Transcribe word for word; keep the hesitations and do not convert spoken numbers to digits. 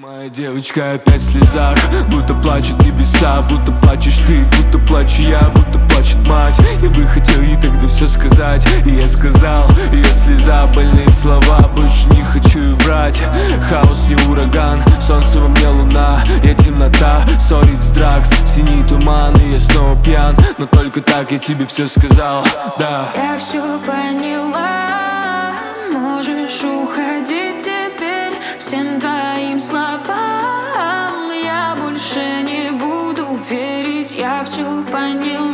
Моя девочка опять в слезах, будто плачут небеса, будто плачешь ты, будто плачу я, будто плачет мать. Я бы хотел ей тогда все сказать, и я сказал, ее слеза, больные слова, больше не хочу и врать. Хаос не ураган, солнце во мне луна, я темнота, ссорить дракс, синий туман, и я снова пьян, но только так я тебе все сказал, да. Я все поняла, можешь уходить теперь. Всем твоим словам я больше не буду верить. Я все поняла.